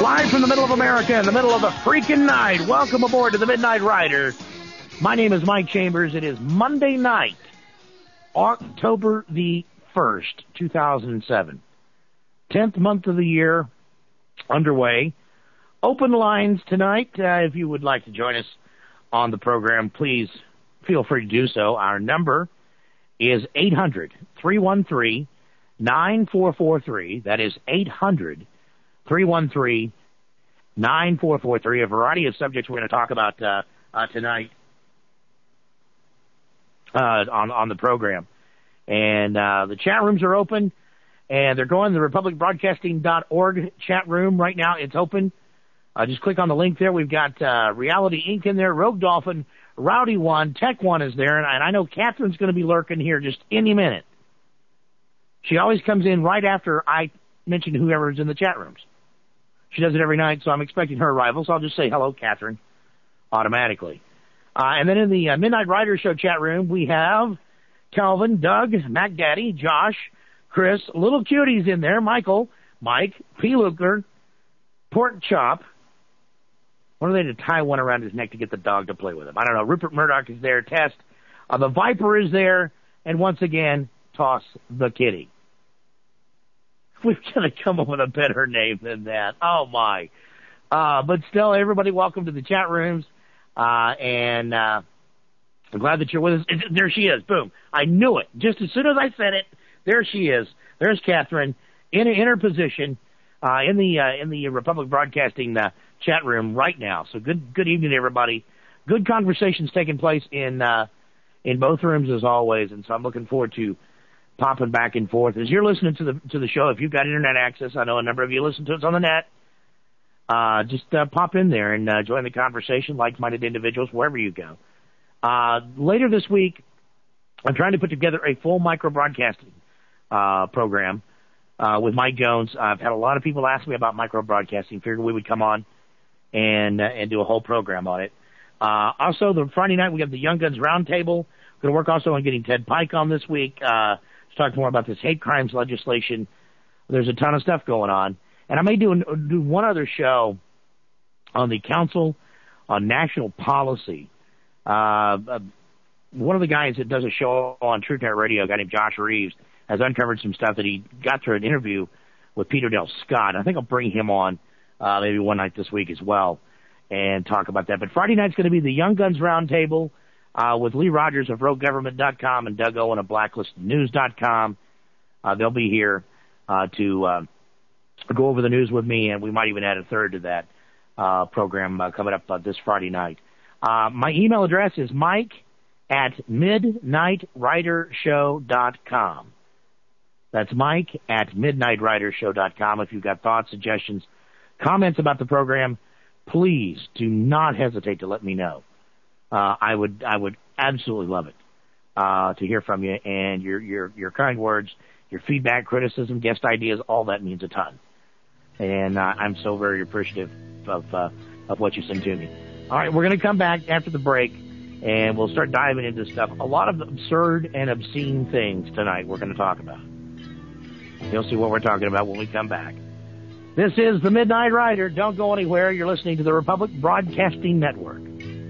Live from the middle of America in the middle of the freaking night. Welcome aboard to the Midnight Rider. My name is Mike Chambers. It is Monday night, October the 1st, 2007. 10th month of the year underway. Open lines tonight. If you would like to join us on the program, please feel free to do so. Our number is 800-313-9443. That is 800-313-9443. A variety of subjects we're going to talk about tonight on the program. And the chat rooms are open, and they're going to the republicbroadcasting.org chat room right now. It's open. Just click on the link there. We've got Reality Inc. in there, Rogue Dolphin, Rowdy One, Tech One is there, and I know Catherine's going to be lurking here just any minute. She always comes in right after I mention whoever's in the chat rooms. She does it every night, so I'm expecting her arrival, so I'll just say hello, Catherine, automatically. And then in the Midnight Rider Show chat room, we have Calvin, Doug, Mac Daddy, Josh, Chris, Little Cuties in there, Michael, Mike, P. Luker, Pork Chop. What are they to tie one around his neck to get the dog to play with him? I don't know. Rupert Murdoch is there. Test. The Viper is there. And once again, Toss the Kitty. We've got to come up with a better name than that. Oh, my. But still, everybody, welcome to the chat rooms. And I'm glad that you're with us. There she is. Boom. I knew it. Just as soon as I said it, there she is. There's Catherine in her position in the Republic Broadcasting chat room right now. So good evening, everybody. Good conversations taking place in both rooms as always, and so I'm looking forward to popping back and forth as you're listening to the show. If you've got internet access, I know a number of you listen to us on the net. Just pop in there and join the conversation, like-minded individuals wherever you go. Later this week, I'm trying to put together a full micro-broadcasting program with Mike Jones. I've had a lot of people ask me about micro-broadcasting. Figured we would come on and do a whole program on it. Also, the Friday night, we have the Young Guns Roundtable. We're going to work also on getting Ted Pike on this week to talk more about this hate crimes legislation. There's a ton of stuff going on. And I may do one other show on the Council on National Policy. One of the guys that does a show on TruthNet Radio, a guy named Josh Reeves, has uncovered some stuff that he got through an interview with Peter Dale Scott. I think I'll bring him on maybe one night this week as well and talk about that. But Friday night's going to be the Young Guns Roundtable with Lee Rogers of RogueGovernment.com and Doug Owen of BlacklistedNews.com. They'll be here to go over the news with me, and we might even add a third to that program coming up this Friday night. My email address is mike@midnightridershow.com. That's mike@midnightridershow.com. If you've got thoughts, suggestions, comments about the program, please do not hesitate to let me know. I would absolutely love it to hear from you, and your kind words, your feedback, criticism, guest ideas, all that means a ton. And I'm so very appreciative of what you send to me. All right, we're going to come back after the break, and we'll start diving into stuff. A lot of absurd and obscene things tonight we're going to talk about. You'll see what we're talking about when we come back. This is the Midnight Rider. Don't go anywhere. You're listening to the Republic Broadcasting Network.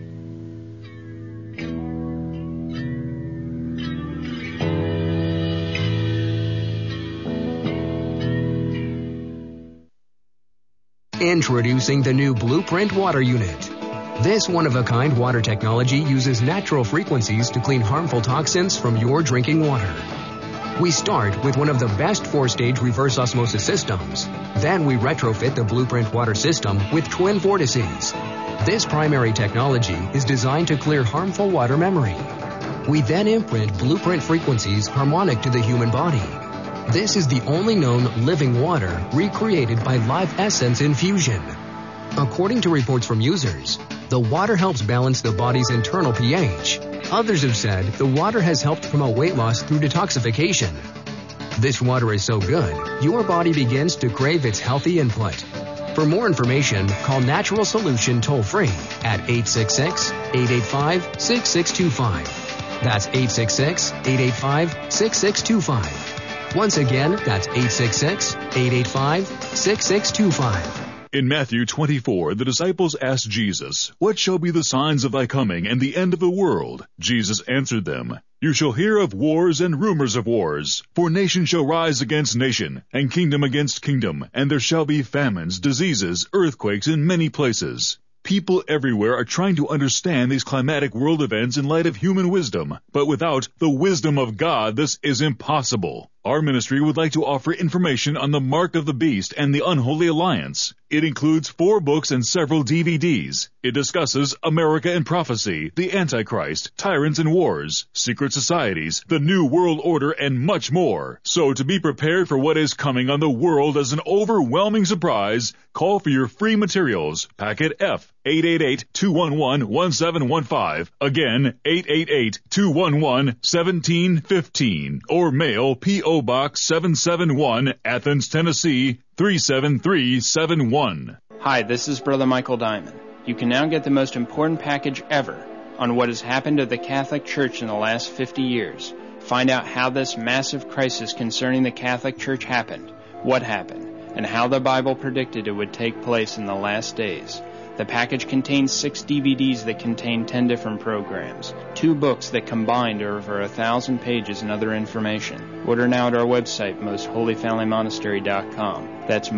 Introducing the new Blueprint Water Unit. This one-of-a-kind water technology uses natural frequencies to clean harmful toxins from your drinking water. We start with one of the best 4-stage reverse osmosis systems. Then we retrofit the Blueprint water system with twin vortices. This primary technology is designed to clear harmful water memory. We then imprint Blueprint frequencies harmonic to the human body. This is the only known living water recreated by Live Essence infusion. According to reports from users, the water helps balance the body's internal pH. Others have said the water has helped promote weight loss through detoxification. This water is so good, your body begins to crave its healthy input. For more information, call Natural Solution toll-free at 866-885-6625. That's 866-885-6625. Once again, that's 866-885-6625. In Matthew 24, the disciples asked Jesus, "What shall be the signs of thy coming and the end of the world?" Jesus answered them, "You shall hear of wars and rumors of wars. For nation shall rise against nation, and kingdom against kingdom, and there shall be famines, diseases, earthquakes in many places." People everywhere are trying to understand these climatic world events in light of human wisdom, but without the wisdom of God, this is impossible. Our ministry would like to offer information on the Mark of the Beast and the Unholy Alliance. It includes 4 books and several DVDs. It discusses America and Prophecy, the Antichrist, Tyrants and Wars, Secret Societies, the New World Order, and much more. So to be prepared for what is coming on the world as an overwhelming surprise, call for your free materials. Packet F, 888-211-1715. Again, 888-211-1715. Or mail P.O. Box 771, Athens, Tennessee, 37371. Hi, this is Brother Michael Diamond. You can now get the most important package ever on what has happened to the Catholic Church in the last 50 years. Find out how this massive crisis concerning the Catholic Church happened, what happened, and how the Bible predicted it would take place in the last days. The package contains 6 DVDs that contain 10 different programs, 2 books that combined are over 1,000 pages and other information. Order now at our website, mostholyfamilymonastery.com. That's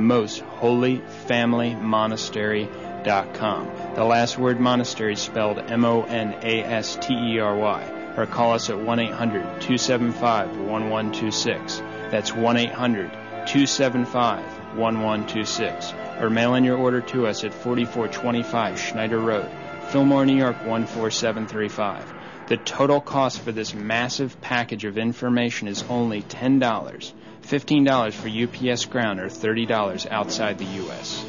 mostholyfamilymonastery.com. The last word monastery is spelled M-O-N-A-S-T-E-R-Y. Or call us at 1-800-275-1126. That's 1-800-275-1126. Or mail in your order to us at 4425 Schneider Road, Fillmore, New York 14735. The total cost for this massive package of information is only $10, $15 for UPS Ground, or $30 outside the U.S.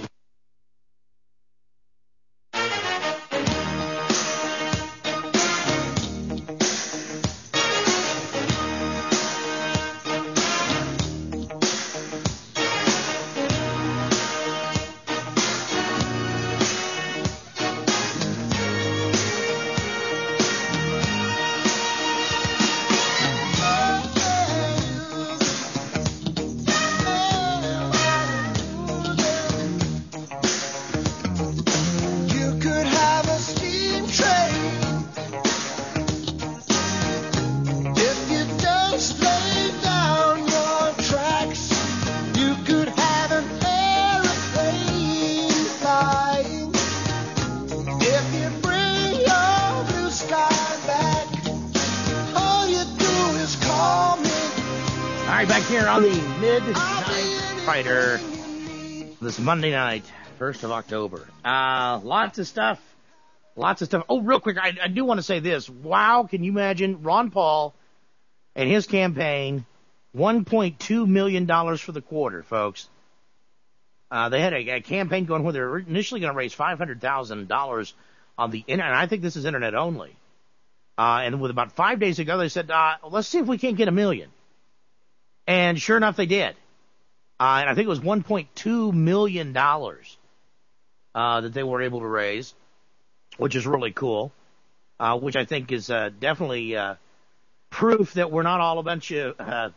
This Monday night, 1st of October. Lots of stuff. Oh, real quick, I do want to say this. Wow, can you imagine Ron Paul and his campaign, $1.2 million for the quarter, folks. They had a campaign going where they were initially going to raise $500,000 on the internet, and I think this is internet only. And with about 5 days ago, they said, let's see if we can't get $1 million. And sure enough, they did. And I think it was $1.2 million that they were able to raise, which is really cool, which I think is definitely proof that we're not all a bunch of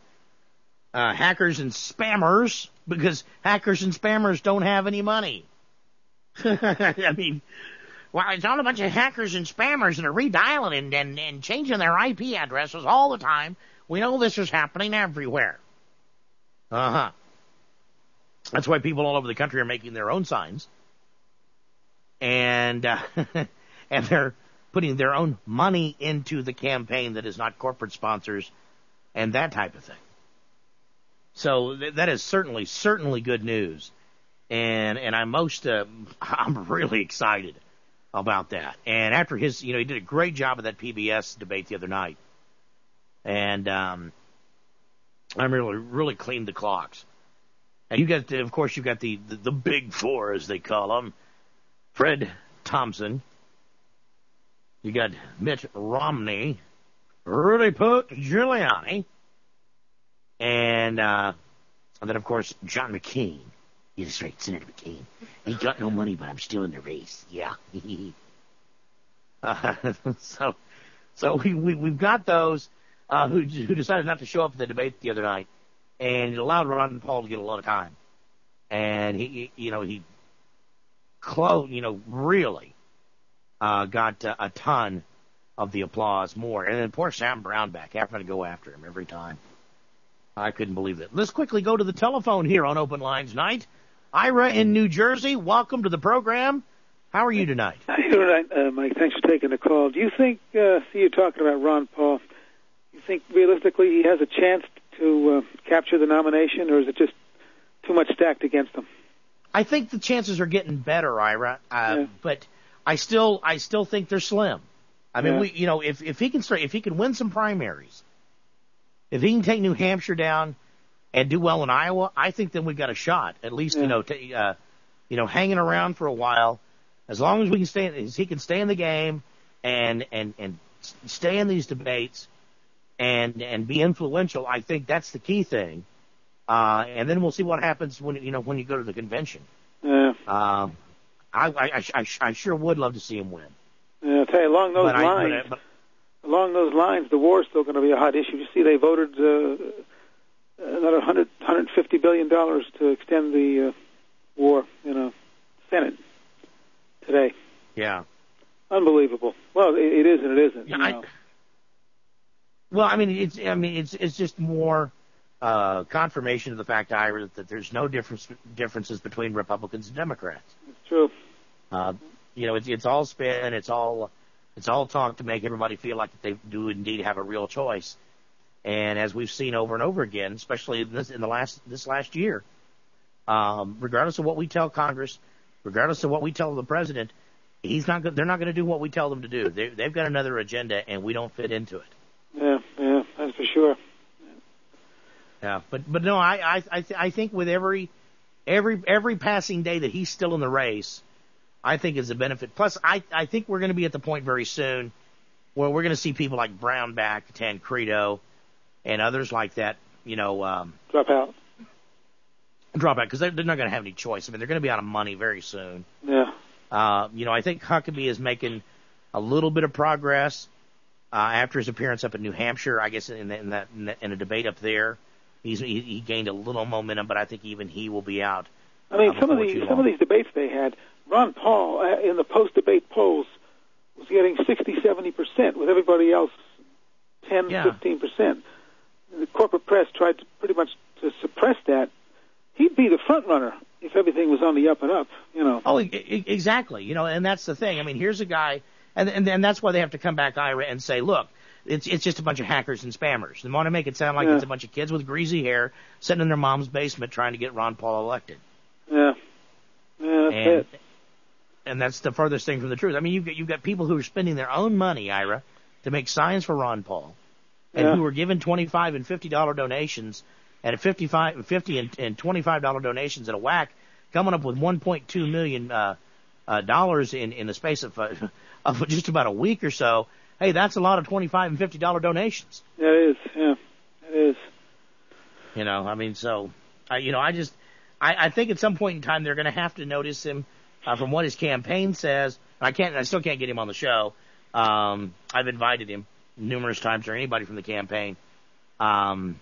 hackers and spammers, because hackers and spammers don't have any money. I mean, well, it's all a bunch of hackers and spammers that are redialing and changing their IP addresses all the time. We know this is happening everywhere. Uh-huh. That's why people all over the country are making their own signs. And and they're putting their own money into the campaign that is not corporate sponsors and that type of thing. So that is certainly good news. And I'm really excited about that. And after his, he did a great job of that PBS debate the other night. And I'm really cleaned the clocks. And you've got the big four, as they call them. Fred Thompson. You got Mitt Romney, Rudy Giuliani, and then, of course, John McCain. Yeah, that's right, Senator McCain. Ain't got no money, but I'm still in the race. Yeah. So we've got those who decided not to show up at the debate the other night. And it allowed Ron Paul to get a lot of time. And he really got a ton of the applause more. And then poor Sam Brownback having to go after him every time. I couldn't believe it. Let's quickly go to the telephone here on Open Lines Night. Ira in New Jersey, welcome to the program. How are you tonight? How are you doing tonight, Mike? Thanks for taking the call. Do you think, see you talking about Ron Paul, you think realistically he has a chance to capture the nomination, or is it just too much stacked against him? I think the chances are getting better, Ira, but I still think they're slim. I mean, if he can win some primaries, if he can take New Hampshire down and do well in Iowa, I think then we've got a shot. At least, hanging around for a while, as long as he can stay in the game and stay in these debates and be influential. I think that's the key thing. And then we'll see what happens when you go to the convention. Yeah. I sure would love to see him win. Yeah, I'll tell you, along those lines, the war is still going to be a hot issue. You see, they voted another $150 billion to extend the war in a Senate today. Yeah. Unbelievable. Well, it is and it isn't. Yeah, it's just more confirmation of the fact, Ira, that there's no differences between Republicans and Democrats. It's true. It's all spin. It's all talk to make everybody feel like that they do indeed have a real choice. And as we've seen over and over again, especially in this last year, regardless of what we tell Congress, regardless of what we tell the president, they're not going to do what we tell them to do. They've got another agenda, and we don't fit into it. Yeah, that's for sure. Yeah, but no, I think with every passing day that he's still in the race, I think is a benefit. Plus, I think we're going to be at the point very soon where we're going to see people like Brownback, Tancredo, and others like that, drop out because they're not going to have any choice. I mean, they're going to be out of money very soon. Yeah. I think Huckabee is making a little bit of progress after his appearance up in New Hampshire. I guess in a debate up there, he gained a little momentum, but I think even he will be out. I mean, some of these debates they had, Ron Paul in the post-debate polls was getting 60-70%, with everybody else 10-15%. The corporate press tried to pretty much to suppress that. He'd be the front runner if everything was on the up and up, Oh, exactly. And that's the thing. I mean, here's a guy, and that's why they have to come back, Ira, and say, look, it's just a bunch of hackers and spammers. They want to make it sound like it's a bunch of kids with greasy hair sitting in their mom's basement trying to get Ron Paul elected. Yeah, that's it. And that's the furthest thing from the truth. I mean, you've got people who are spending their own money, Ira, to make signs for Ron Paul, and who are given $25 and $50 donations, and $50 and $25 donations at a whack, coming up with $1.2 million dollars in the space of just about a week or so. Hey, that's a lot of $25 and $50 donations. Yeah, it is. Yeah, it is. I think at some point in time they're going to have to notice him from what his campaign says. I still can't get him on the show. I've invited him numerous times, or anybody from the campaign. But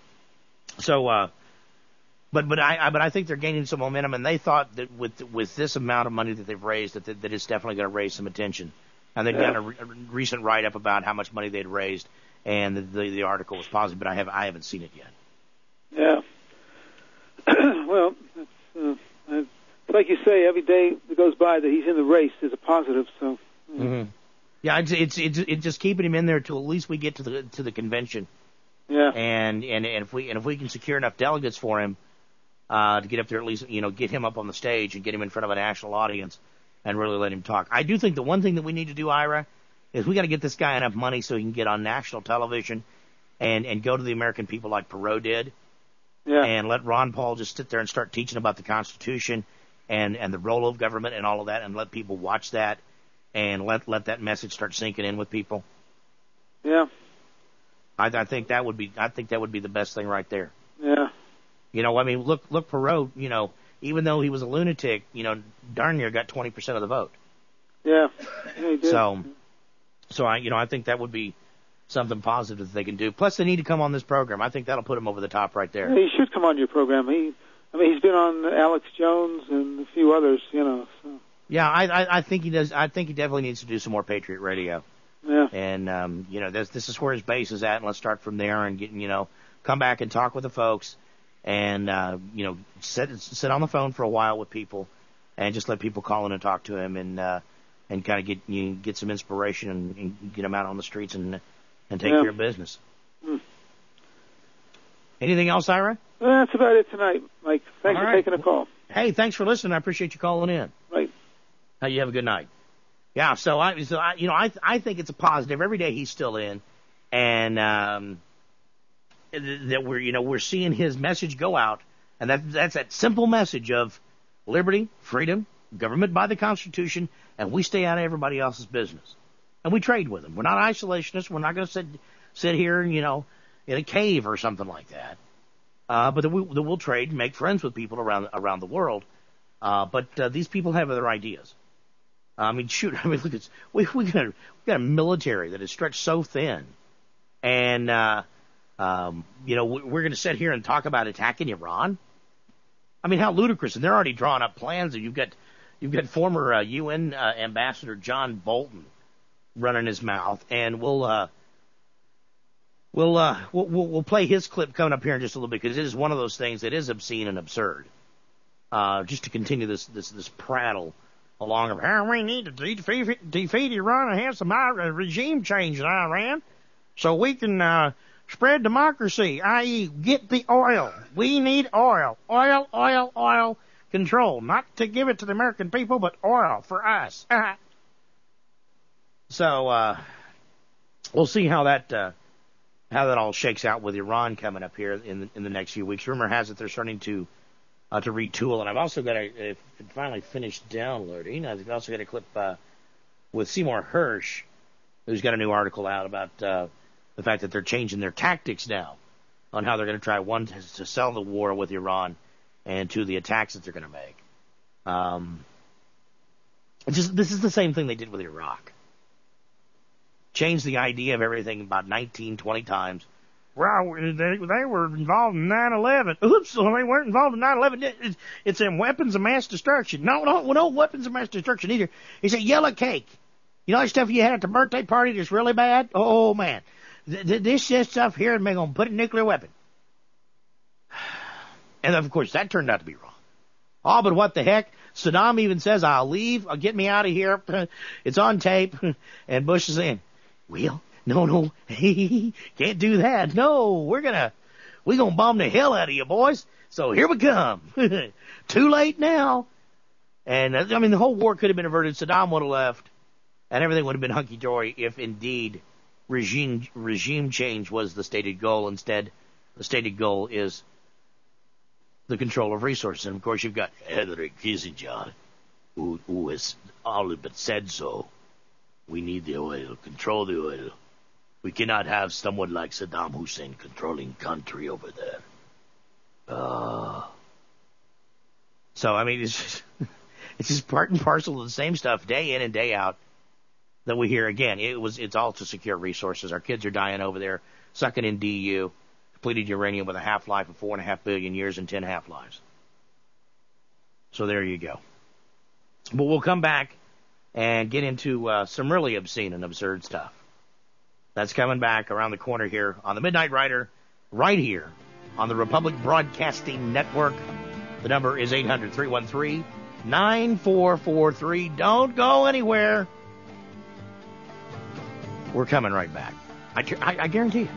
I think they're gaining some momentum, and they thought that with this amount of money that they've raised, that it's definitely going to raise some attention. And they've done a recent write-up about how much money they'd raised, and the article was positive, but I haven't seen it yet. Yeah. Well, like you say, every day that goes by that he's in the race is a positive. So. Mm-hmm. Yeah, it's just keeping him in there till at least we get to the convention. Yeah. And if we can secure enough delegates for him to get up there, at least get him up on the stage and get him in front of a national audience and really let him talk. I do think the one thing that we need to do, Ira, is we got to get this guy enough money so he can get on national television and go to the American people like Perot did. Yeah. And let Ron Paul just sit there and start teaching about the Constitution and the role of government and all of that, and let people watch that and let that message start sinking in with people. Yeah. I think that would be the best thing right there. Yeah. Look Perot, even though he was a lunatic, darn near got 20% of the vote. Yeah. He did. So I think that would be something positive that they can do. Plus, they need to come on this program. I think that'll put him over the top right there. Yeah, he should come on your program. He's been on Alex Jones and a few others, So. Yeah, I think he does. I think he definitely needs to do some more Patriot Radio. Yeah. And, this is where his base is at, and let's start from there and come back and talk with the folks and, sit on the phone for a while with people and just let people call in and talk to him and kind of get some inspiration and get them out on the streets and take care of business. Anything else, Ira? That's about it tonight, Mike. Thanks for taking a call. Hey, thanks for listening. I appreciate you calling in. Right. You have a good night. Yeah, so I think it's a positive. Every day he's still in, and that we're seeing his message go out, and that's that simple message of liberty, freedom, government by the Constitution, and we stay out of everybody else's business, and we trade with them. We're not isolationists. We're not going to sit here and in a cave or something like that. But that we'll trade and make friends with people around the world. But these people have other ideas. Look, we got a military that is stretched so thin, and we're going to sit here and talk about attacking Iran. I mean, how ludicrous! And they're already drawing up plans. And you've got former UN Ambassador John Bolton running his mouth, and we'll play his clip coming up here in just a little bit, because it is one of those things that is obscene and absurd. Just to continue this prattle along of, we need to defeat Iran and have some regime change in Iran so we can spread democracy, i.e. get the oil. We need oil. Oil control. Not to give it to the American people, but oil for us. So we'll see how that all shakes out with Iran coming up here in the next few weeks. Rumor has it they're starting to retool, and I've also got if it finally finished downloading, I've also got a clip with Seymour Hersh, who's got a new article out about the fact that they're changing their tactics now on how they're going to try, one, to sell the war with Iran, and two, the attacks that they're going to make. This is the same thing they did with Iraq. Changed the idea of everything about 19, 20 times. Well, they were involved in 9/11. Oops, well, they weren't involved in 9/11. It's in weapons of mass destruction. No weapons of mass destruction either. It's a yellow cake. You know that stuff you had at the birthday party that's really bad? Oh, man. This stuff here is going to put a nuclear weapon. And, of course, that turned out to be wrong. Oh, but what the heck? Saddam even says, I'll leave. I'll get me out of here. It's on tape. And Bush is saying, well, no, can't do that. No, we're gonna bomb the hell out of you, boys. So here we come. Too late now. And the whole war could have been averted. Saddam would have left, and everything would have been hunky dory if indeed regime change was the stated goal. Instead, the stated goal is the control of resources. And of course, you've got Henry Kissinger, who has all but said so. We need the oil. Control the oil. We cannot have someone like Saddam Hussein controlling country over there. So, it's just part and parcel of the same stuff day in and day out that we hear again. It's all to secure resources. Our kids are dying over there, sucking in DU, depleted uranium with a half-life of 4.5 billion years and 10 half-lives. So there you go. But we'll come back and get into some really obscene and absurd stuff. That's coming back around the corner here on the Midnight Rider, right here on the Republic Broadcasting Network. The number is 800-313-9443. Don't go anywhere. We're coming right back. I guarantee you.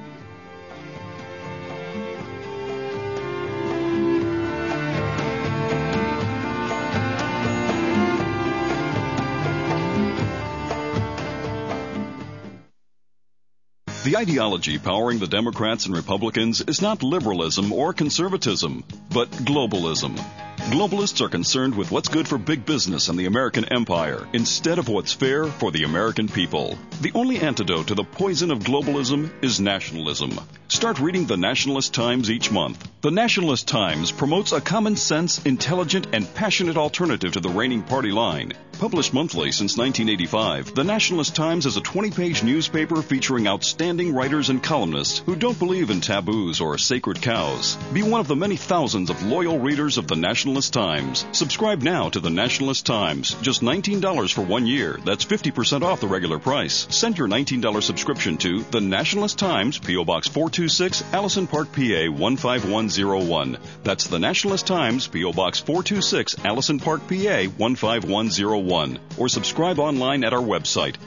The ideology powering the Democrats and Republicans is not liberalism or conservatism, but globalism. Globalists are concerned with what's good for big business and the American empire instead of what's fair for the American people. The only antidote to the poison of globalism is nationalism. Start reading the Nationalist Times each month. The Nationalist Times promotes a common sense, intelligent, and passionate alternative to the reigning party line. Published monthly since 1985, the Nationalist Times is a 20-page newspaper featuring outstanding writers and columnists who don't believe in taboos or sacred cows. Be one of the many thousands of loyal readers of the Nationalist Times. Subscribe now to the Nationalist Times. Just $19 for 1 year. That's 50% off the regular price. Send your $19 subscription to the Nationalist Times, P.O. Box 426, Allison Park, PA 15101. That's the Nationalist Times, P.O. Box 426, Allison Park, PA 15101. Or subscribe online at our website,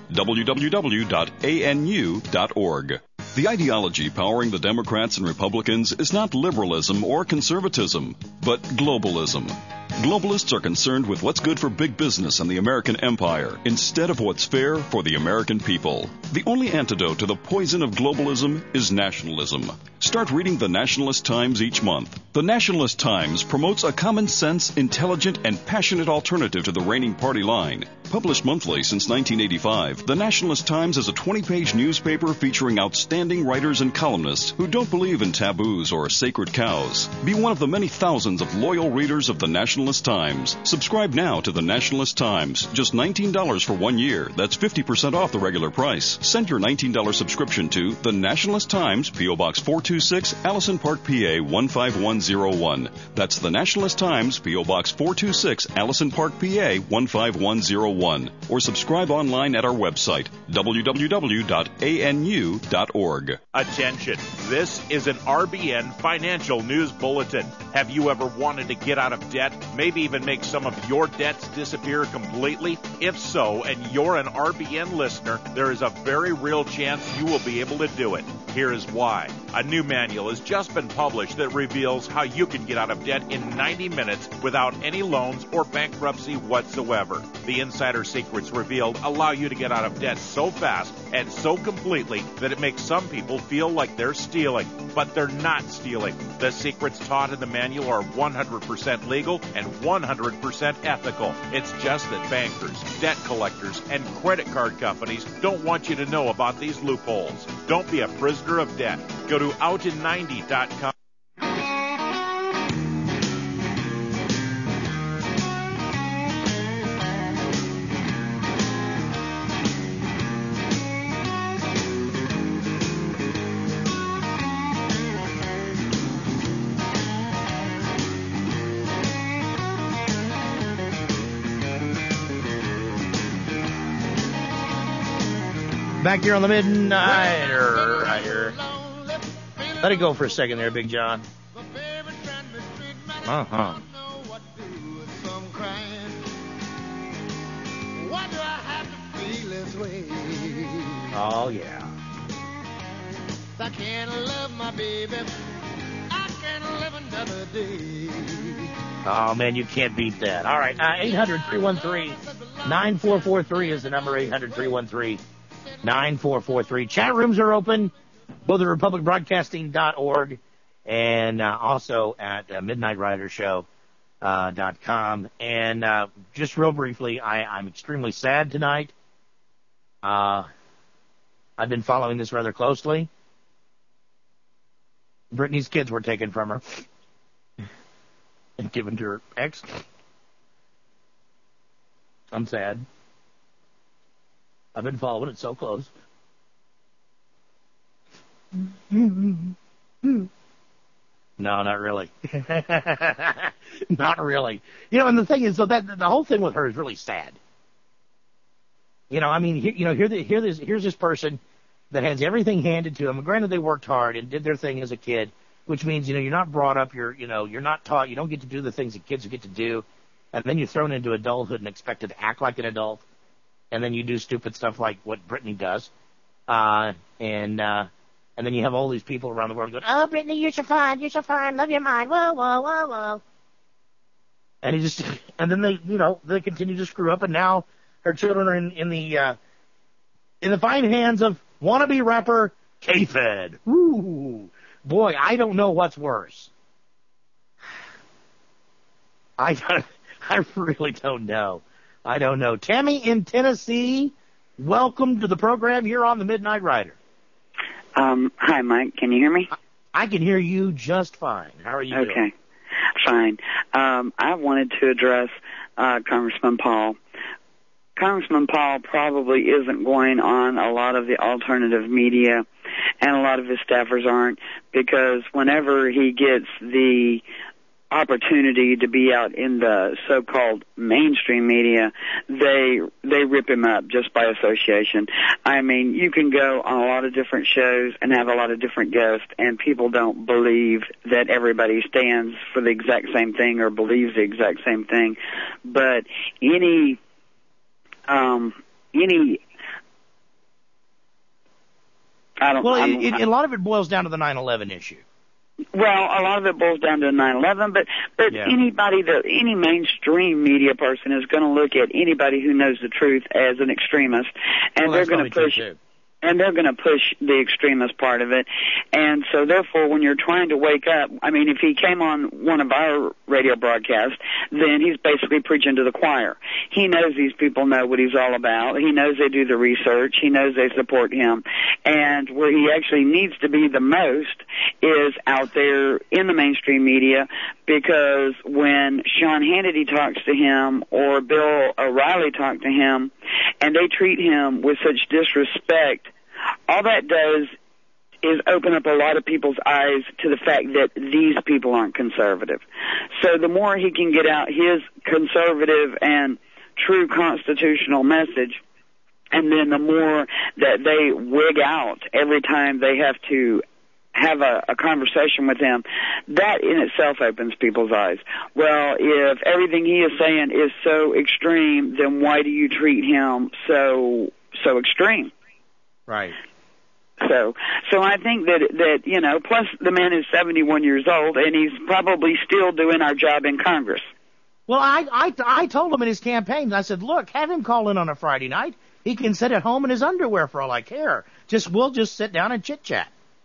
www.anu.org. The ideology powering the Democrats and Republicans is not liberalism or conservatism, but globalism. Globalists are concerned with what's good for big business and the American empire instead of what's fair for the American people. The only antidote to the poison of globalism is nationalism. Start reading the Nationalist Times each month. The Nationalist Times promotes a common sense, intelligent, and passionate alternative to the reigning party line. Published monthly since 1985, the Nationalist Times is a 20-page newspaper featuring outstanding writers and columnists who don't believe in taboos or sacred cows. Be one of the many thousands of loyal readers of the Nationalist Times. Subscribe now to the Nationalist Times. Just $19 for 1 year. That's 50% off the regular price. Send your $19 subscription to the Nationalist Times, P.O. Box 426, Allison Park, PA 15101. That's the Nationalist Times, P.O. Box 426, Allison Park, PA 15101. Or subscribe online at our website, www.anu.org. Attention, this is an RBN Financial News Bulletin. Have you ever wanted to get out of debt, maybe even make some of your debts disappear completely? If so, and you're an RBN listener, there is a very real chance you will be able to do it. Here is why. A new manual has just been published that reveals how you can get out of debt in 90 minutes without any loans or bankruptcy whatsoever. The insider secrets revealed allow you to get out of debt so fast and so completely that it makes some people feel like they're stealing, but they're not stealing. The secrets taught in the manual are 100% legal and 100% ethical. It's just that bankers, debt collectors, and credit card companies don't want you to know about these loopholes. Don't be a prisoner of debt. Go to outin90.com. Back here on the Midnighter. Let it go for a second there, Big John. Uh-huh. Oh, yeah. I can't love my baby. I can't live another day. Oh, man, you can't beat that. All right, 800-313-9443 is the number, 800-313-9443. Chat rooms are open, both at republicbroadcasting.org and also at midnightridershow.com. And just real briefly, I'm extremely sad tonight. I've been following this rather closely. Brittany's kids were taken from her and given to her ex. I'm sad. I've been following it so close. No, not really. Not really. You know, and the thing is, so that the whole thing with her is really sad. You know, I mean, here's this person that has everything handed to them. Granted, they worked hard and did their thing as a kid, which means, you know, you're not brought up, you're not taught, you don't get to do the things that kids get to do, and then you're thrown into adulthood and expected to act like an adult, and then you do stupid stuff like what Brittany does, and then you have all these people around the world going, "Oh, Brittany, you're so fine, love your mind, whoa, whoa, whoa, whoa," and then they continue to screw up, and now her children are in the fine hands of wannabe rapper K-Fed. Ooh, boy, I don't know what's worse. I really don't know. I don't know. Tammy in Tennessee, welcome to the program. You're on the Midnight Rider. Hi, Mike. Can you hear me? I can hear you just fine. How are you doing? Okay. Fine. I wanted to address Congressman Paul. Congressman Paul probably isn't going on a lot of the alternative media, and a lot of his staffers aren't, because whenever he gets the opportunity to be out in the so-called mainstream media, they rip him up just by association. I mean, you can go on a lot of different shows and have a lot of different guests, and people don't believe that everybody stands for the exact same thing or believes the exact same thing. But a lot of it boils down to the 9/11 issue. Well, a lot of it boils down to 9/11, but yeah. Any mainstream media person is going to look at anybody who knows the truth as an extremist, and they're going to push. And they're going to push the extremist part of it. And so, therefore, when you're trying to wake up, I mean, if he came on one of our radio broadcasts, then he's basically preaching to the choir. He knows these people know what he's all about. He knows they do the research. He knows they support him. And where he actually needs to be the most is out there in the mainstream media, because when Sean Hannity talks to him or Bill O'Reilly talk to him, and they treat him with such disrespect, all that does is open up a lot of people's eyes to the fact that these people aren't conservative. So the more he can get out his conservative and true constitutional message, and then the more that they wig out every time they have to have a conversation with him, that in itself opens people's eyes. Well, if everything he is saying is so extreme, then why do you treat him so extreme? Right. So I think that you know, plus the man is 71 years old, and he's probably still doing our job in Congress. Well, I told him in his campaign, I said, look, have him call in on a Friday night. He can sit at home in his underwear for all I care. We'll just sit down and chit-chat.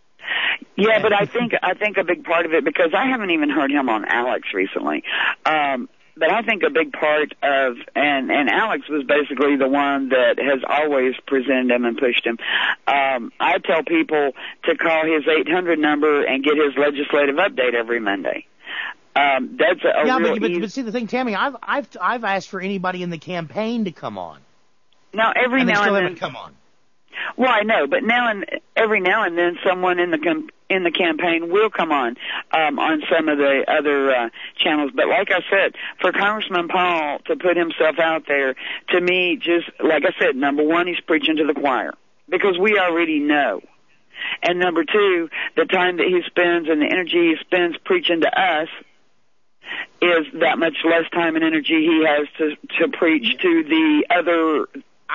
Yeah, but I think a big part of it, because I haven't even heard him on Alex recently, but I think a big part of, and Alex was basically the one that has always presented him and pushed him. I tell people to call his 800 number and get his legislative update every Monday. That's but see the thing, Tammy, I've asked for anybody in the campaign to come on. Now every now and then haven't come on. Well, I know, but every now and then someone in the campaign will come on some of the other channels. But like I said, for Congressman Paul to put himself out there, to me, just like I said, number one, he's preaching to the choir, because we already know. And number two, the time that he spends and the energy he spends preaching to us is that much less time and energy he has to preach to the other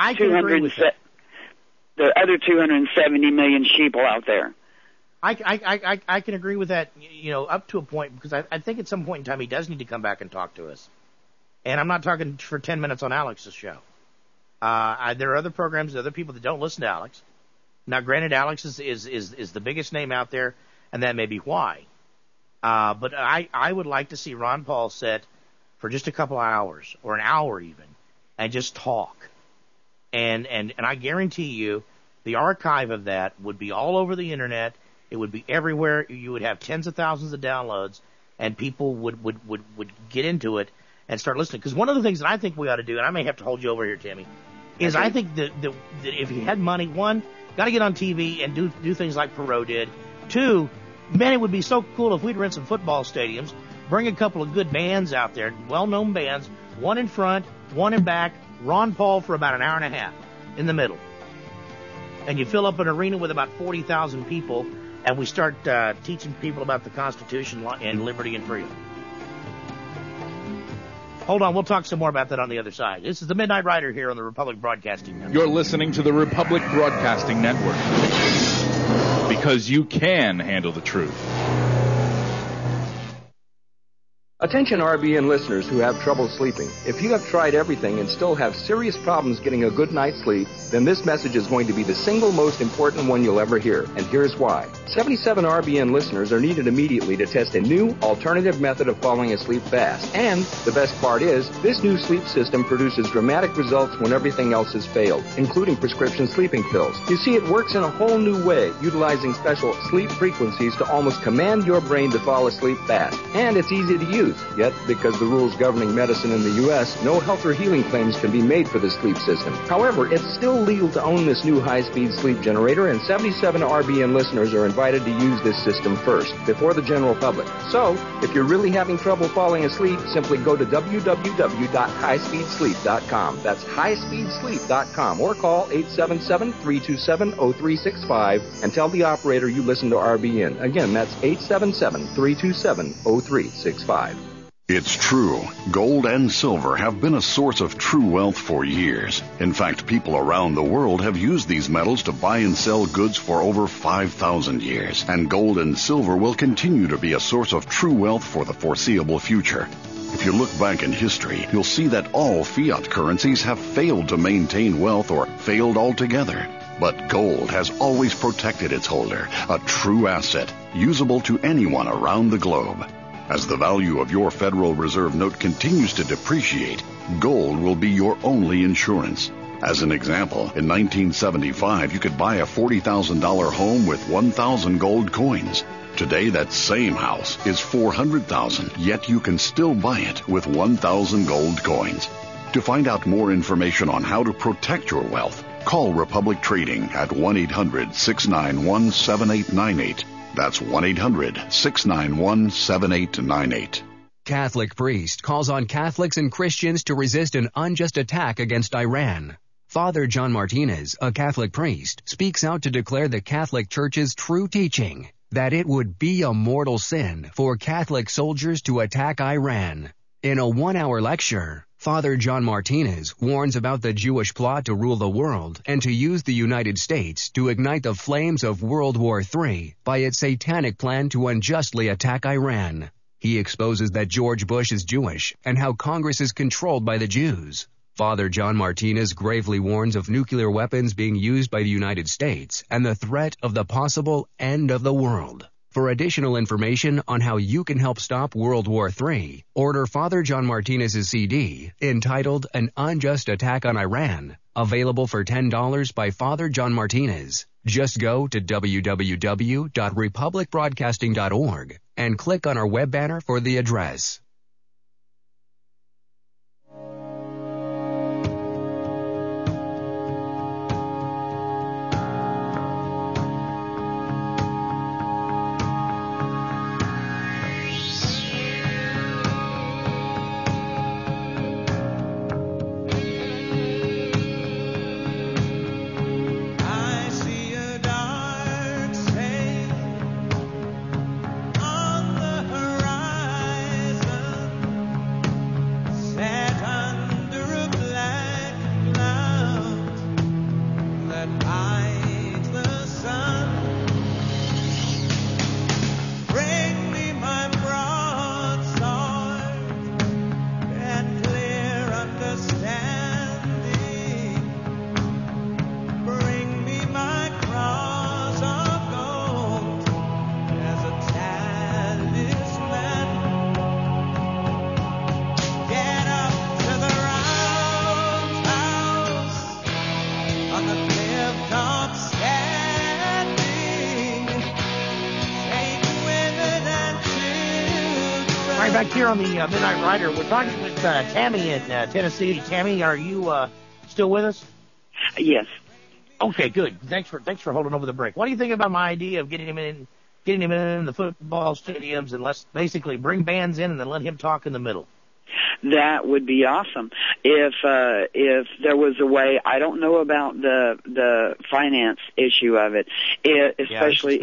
270 million sheeple out there. I can agree with that, you know, up to a point, because I think at some point in time he does need to come back and talk to us. And I'm not talking for 10 minutes on Alex's show. There are other programs, other people that don't listen to Alex. Now, granted, Alex is the biggest name out there, and that may be why. But I would like to see Ron Paul sit for just a couple of hours, or an hour even, and just talk. And I guarantee you, the archive of that would be all over the internet. It would be everywhere. You would have tens of thousands of downloads, and people would get into it and start listening. Because one of the things that I think we ought to do, and I may have to hold you over here, Timmy, is I think that if he had money, one, got to get on TV and do things like Perot did. Two, man, it would be so cool if we'd rent some football stadiums, bring a couple of good bands out there, well-known bands, one in front, one in back, Ron Paul for about an hour and a half in the middle. And you fill up an arena with about 40,000 people, and we start teaching people about the Constitution and liberty and freedom. Hold on, we'll talk some more about that on the other side. This is the Midnight Rider here on the Republic Broadcasting Network. You're listening to the Republic Broadcasting Network, because you can handle the truth. Attention RBN listeners who have trouble sleeping. If you have tried everything and still have serious problems getting a good night's sleep, then this message is going to be the single most important one you'll ever hear. And here's why. 77 RBN listeners are needed immediately to test a new alternative method of falling asleep fast. And the best part is, this new sleep system produces dramatic results when everything else has failed, including prescription sleeping pills. You see, it works in a whole new way, utilizing special sleep frequencies to almost command your brain to fall asleep fast. And it's easy to use. Yet, because the rules governing medicine in the U.S., no health or healing claims can be made for this sleep system. However, it's still legal to own this new high-speed sleep generator, and 77 RBN listeners are invited to use this system first, before the general public. So, if you're really having trouble falling asleep, simply go to www.highspeedsleep.com. That's highspeedsleep.com, or call 877-327-0365 and tell the operator you listen to RBN. Again, that's 877-327-0365. It's true. Gold and silver have been a source of true wealth for years. In fact, people around the world have used these metals to buy and sell goods for over 5,000 years. And gold and silver will continue to be a source of true wealth for the foreseeable future. If you look back in history, you'll see that all fiat currencies have failed to maintain wealth or failed altogether. But gold has always protected its holder, a true asset, usable to anyone around the globe. As the value of your Federal Reserve note continues to depreciate, gold will be your only insurance. As an example, in 1975, you could buy a $40,000 home with 1,000 gold coins. Today, that same house is $400,000, yet you can still buy it with 1,000 gold coins. To find out more information on how to protect your wealth, call Republic Trading at 1-800-691-7898. That's 1-800-691-7898. Catholic priest calls on Catholics and Christians to resist an unjust attack against Iran. Father John Martinez, a Catholic priest, speaks out to declare the Catholic Church's true teaching that it would be a mortal sin for Catholic soldiers to attack Iran. In a 1-hour lecture, Father John Martinez warns about the Jewish plot to rule the world and to use the United States to ignite the flames of World War III by its satanic plan to unjustly attack Iran. He exposes that George Bush is Jewish and how Congress is controlled by the Jews. Father John Martinez gravely warns of nuclear weapons being used by the United States and the threat of the possible end of the world. For additional information on how you can help stop World War III, order Father John Martinez's CD entitled An Unjust Attack on Iran, available for $10 by Father John Martinez. Just go to www.republicbroadcasting.org and click on our web banner for the address. Back here on the Midnight Rider, we're talking with Tammy in Tennessee. Tammy, are you still with us? Yes. Okay, good. Thanks for holding over the break. What do you think about my idea of getting him in the football stadiums and let's basically bring bands in and then let him talk in the middle? That would be awesome. If there was a way, I don't know about the finance issue of it, especially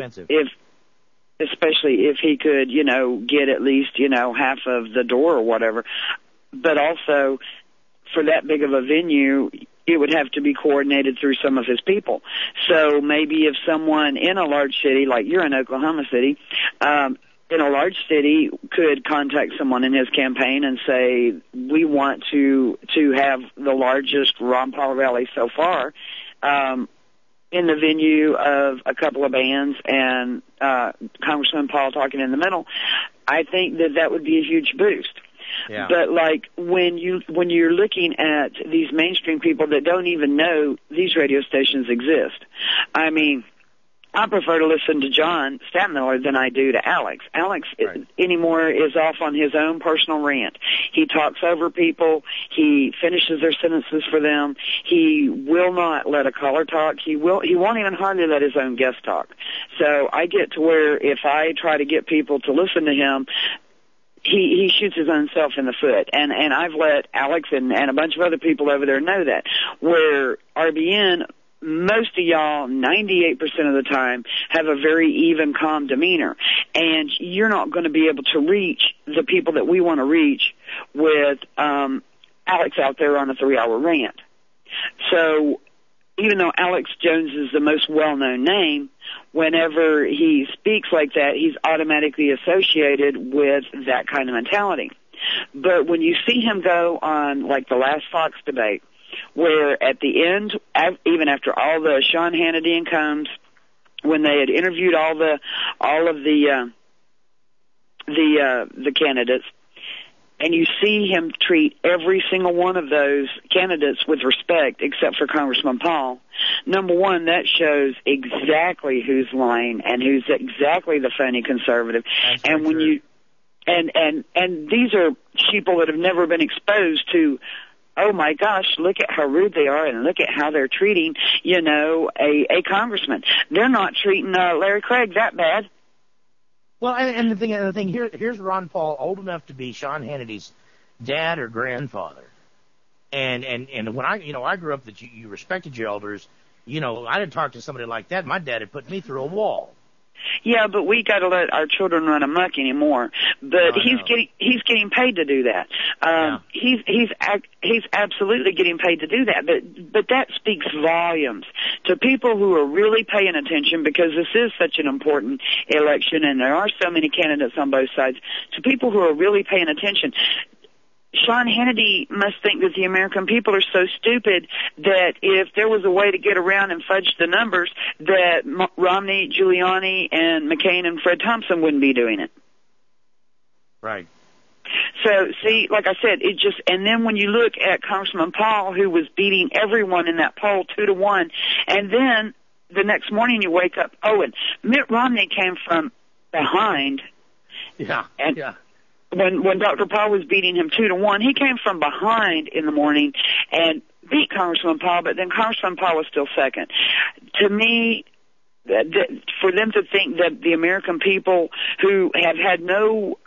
if he could, get at least, half of the door or whatever. But also, for that big of a venue, it would have to be coordinated through some of his people. So maybe if someone in a large city, like you're in Oklahoma City, in a large city could contact someone in his campaign and say, we want to have the largest Ron Paul rally so far, in the venue of a couple of bands and Congressman Paul talking in the middle. I think that would be a huge boost. Yeah. But like when you're looking at these mainstream people that don't even know these radio stations exist, I mean, I prefer to listen to John Stadtmiller than I do to Alex. Alex anymore is off on his own personal rant. He talks over people. He finishes their sentences for them. He will not let a caller talk. He won't even hardly let his own guest talk. So I get to where if I try to get people to listen to him, he shoots his own self in the foot. And I've let Alex and a bunch of other people over there know that. Where RBN, most of y'all, 98% of the time, have a very even, calm demeanor. And you're not going to be able to reach the people that we want to reach with Alex out there on a 3-hour rant. So even though Alex Jones is the most well-known name, whenever he speaks like that, he's automatically associated with that kind of mentality. But when you see him go on, like the last Fox debate, where at the end, even after all the Sean Hannity and Combs, when they had interviewed all of the candidates, and you see him treat every single one of those candidates with respect, except for Congressman Paul. Number one, that shows exactly who's lying and who's exactly the phony conservative. That's and when true. you and these are people that have never been exposed to, oh my gosh, look at how rude they are and look at how they're treating, a congressman. They're not treating Larry Craig that bad. Well, and the thing here's Ron Paul, old enough to be Sean Hannity's dad or grandfather. And when I grew up, that you respected your elders, I didn't talk to somebody like that. My dad had put me through a wall. Yeah, but we got to let our children run amok anymore. But he's getting paid to do that. He's absolutely getting paid to do that. But that speaks volumes to people who are really paying attention, because this is such an important election and there are so many candidates on both sides. To people who are really paying attention, Sean Hannity must think that the American people are so stupid that if there was a way to get around and fudge the numbers, that Romney, Giuliani, and McCain and Fred Thompson wouldn't be doing it. Right. So, see, like I said, and then when you look at Congressman Paul, who was beating everyone in that poll 2-1, and then the next morning you wake up, and Mitt Romney came from behind. Yeah. When Dr. Paul was beating him 2-1, he came from behind in the morning and beat Congressman Paul, but then Congressman Paul was still second. To me, for them to think that the American people who have had no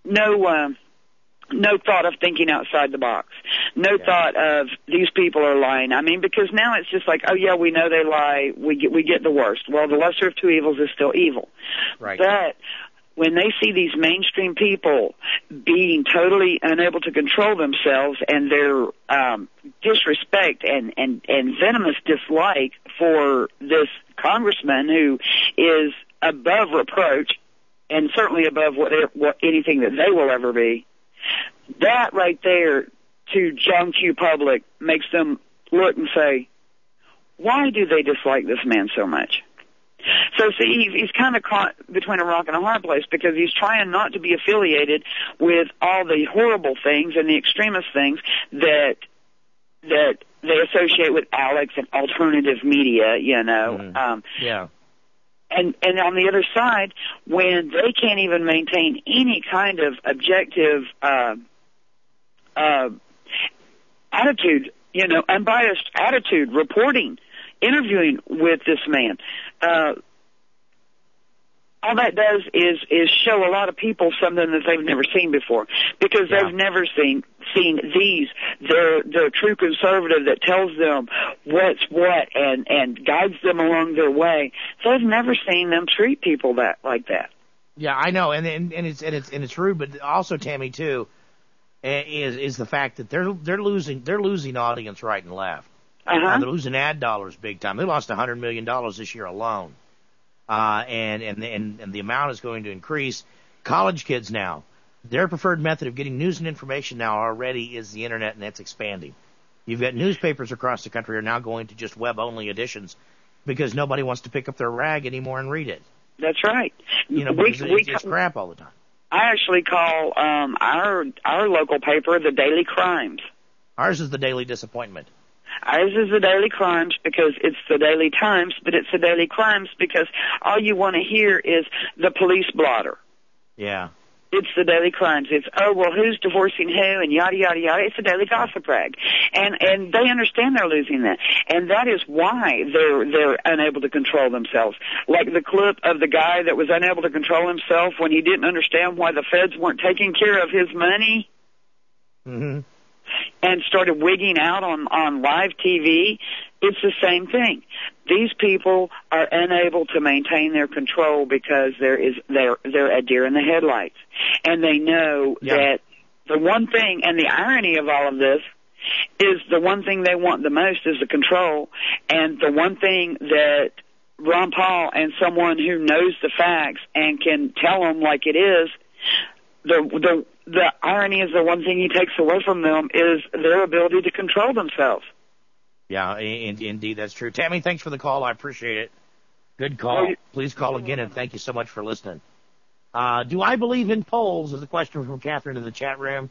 thought of thinking outside the box, thought of these people are lying. I mean, because now it's just like, oh yeah, we know they lie. We get the worst. Well, the lesser of two evils is still evil. Right. But when they see these mainstream people being totally unable to control themselves and their disrespect and venomous dislike for this congressman who is above reproach and certainly above what anything that they will ever be, that right there to John Q. Public makes them look and say, why do they dislike this man so much? So, see, he's kind of caught between a rock and a hard place, because he's trying not to be affiliated with all the horrible things and the extremist things that they associate with Alex and alternative media, Yeah. And on the other side, when they can't even maintain any kind of objective attitude, unbiased attitude, reporting, interviewing with this man, all that does is show a lot of people something that they've never seen before, because they've never seen the true conservative that tells them what's what and guides them along their way. They've never seen them treat people like that. Yeah, I know, and it's rude, but also, Tammy, too, is the fact that they're losing audience right and left. Uh-huh. They're losing ad dollars big time. They lost $100 million this year alone, and the amount is going to increase. college kids now, their preferred method of getting news and information now already is the internet, and that's expanding. You've got newspapers across the country are now going to just web-only editions because nobody wants to pick up their rag anymore and read it. That's right. It's crap all the time. I actually call our local paper the Daily Crimes. Ours is the Daily Disappointment. Ours is the Daily Crimes because it's the Daily Times, but it's the Daily Crimes because all you want to hear is the police blotter. Yeah. It's the Daily Crimes. It's, who's divorcing who and yada, yada, yada. It's the Daily Gossip Rag. And they understand they're losing that. And that is why they're unable to control themselves. Like the clip of the guy that was unable to control himself when he didn't understand why the feds weren't taking care of his money. Mm-hmm. And started wigging out on live TV. It's the same thing. These people are unable to maintain their control because they're a deer in the headlights. And they know that the one thing, and the irony of all of this, is the one thing they want the most is the control. And the one thing that Ron Paul and someone who knows the facts and can tell them like it is, the irony is the one thing he takes away from them is their ability to control themselves. Yeah, indeed, that's true. Tammy, thanks for the call. I appreciate it. Good call. Please call again, and thank you so much for listening. Do I believe in polls is a question from Catherine in the chat room.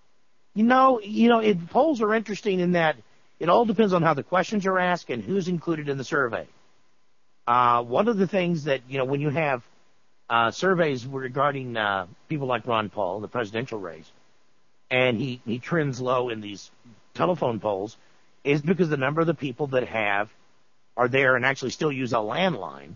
Polls are interesting in that it all depends on how the questions are asked and who's included in the survey. One of the things that, when you have surveys regarding people like Ron Paul, the presidential race, and he trends low in these telephone polls, is because the number of the people that are there and actually still use a landline,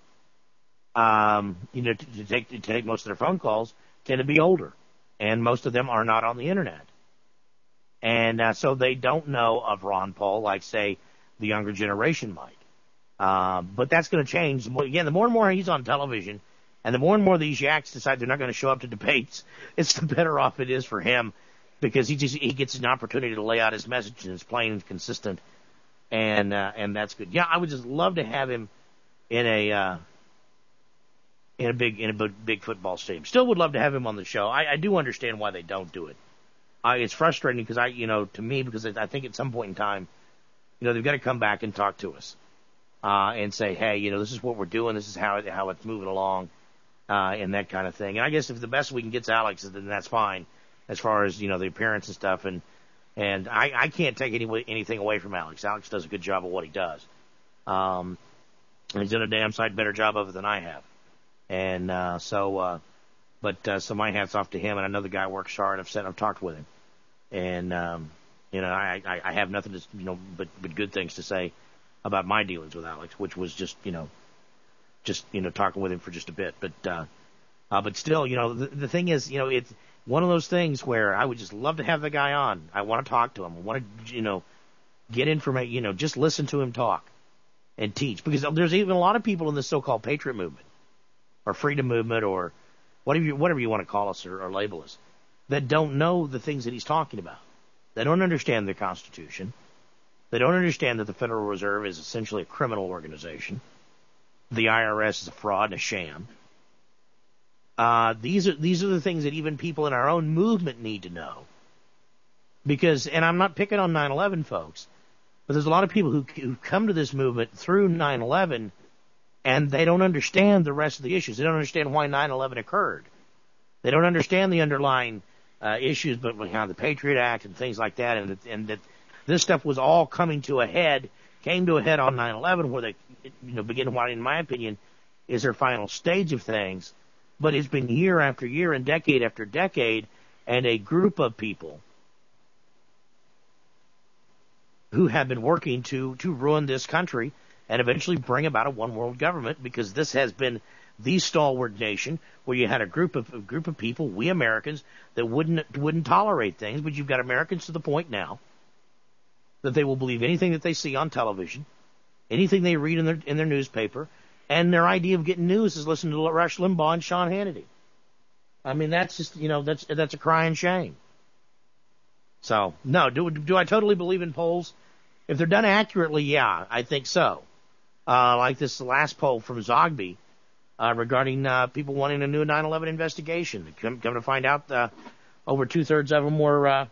to take most of their phone calls, tend to be older, and most of them are not on the internet, and so they don't know of Ron Paul like, say, the younger generation might. But that's going to change. Again, the more and more he's on television, and the more and more these yaks decide they're not going to show up to debates, it's the better off it is for him, because he gets an opportunity to lay out his message, and it's plain and consistent, and that's good. Yeah, I would just love to have him in a big football stadium. Still would love to have him on the show. I do understand why they don't do it. It's frustrating because to me, because I think at some point in time, they've got to come back and talk to us, and say, hey, this is what we're doing, this is how it's moving along, and that kind of thing. And I guess if the best we can get to Alex, then that's fine, as far as, the appearance and stuff. And I can't take anything away from Alex. Alex does a good job of what he does. He's done a damn sight better job of it than I have. And so my hat's off to him. And I know the guy works hard. I've talked with him. And, I have nothing to, but good things to say about my dealings with Alex, which was just talking with him for just a bit. But still, the thing is, it's one of those things where I would just love to have the guy on. I want to talk to him. I want to, get information, just listen to him talk and teach. Because there's even a lot of people in the so-called patriot movement or freedom movement or whatever you want to call us or label us that don't know the things that he's talking about. They don't understand the Constitution. They don't understand that the Federal Reserve is essentially a criminal organization. The IRS is a fraud and a sham. These are the things that even people in our own movement need to know. Because, and I'm not picking on 9/11, folks, but there's a lot of people who come to this movement through 9/11, and they don't understand the rest of the issues. They don't understand why 9/11 occurred. They don't understand the underlying issues, but behind the Patriot Act and things like that, and that this stuff was all came to a head on 9/11, where they, begin what, in my opinion, is their final stage of things. But it's been year after year and decade after decade, and a group of people who have been working to ruin this country and eventually bring about a one-world government, because this has been the stalwart nation where you had a group of people, we Americans, that wouldn't tolerate things. But you've got Americans to the point now that they will believe anything that they see on television, anything they read in their newspaper. And their idea of getting news is listening to Rush Limbaugh and Sean Hannity. I mean, that's just, that's a crying shame. So, no, do I totally believe in polls? If they're done accurately, yeah, I think so. Like this last poll from Zogby, regarding people wanting a new 9/11 investigation. Come to find out, over 2/3 of them were